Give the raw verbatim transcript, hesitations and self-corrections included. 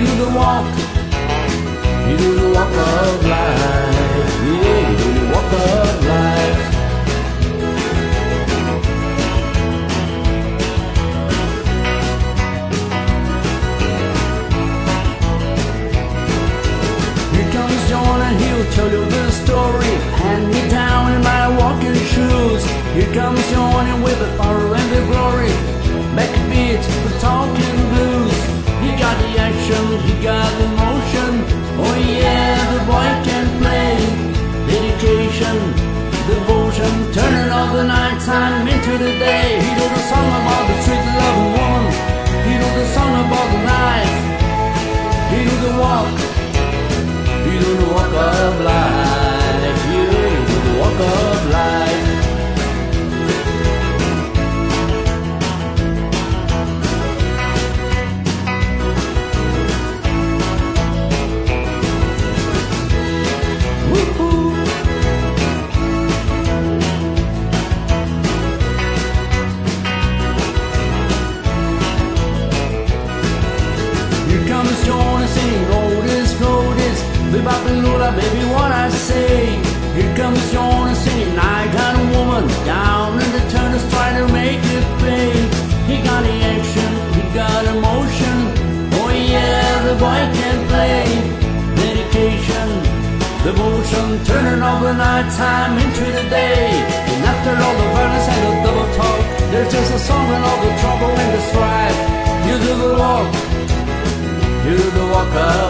do the walk, you do the walk of life. Yeah, you do the walk of life. Here comes John and he'll tell you the story. Hand me down in my walking shoes. Here comes John and with the power and the glory. Backbeat, the talking blues. He got the action, he got the motion. Oh yeah, the boy can play. Dedication, devotion, turning of the night time into the day. He do the song about the sweet loving woman. He do the song about the life. He do the walk, he do the walk of life. Yeah, he do the walk of life. Baby, what I say. Here comes John singing, I got a woman down in the turners trying to make it pay. He got the action, he got emotion. Oh yeah, the boy can play. Dedication, devotion, turning over night time into the day. And after all the violence and the double talk, there's just a song and all the trouble and the strife. You do the walk, you do the walk up.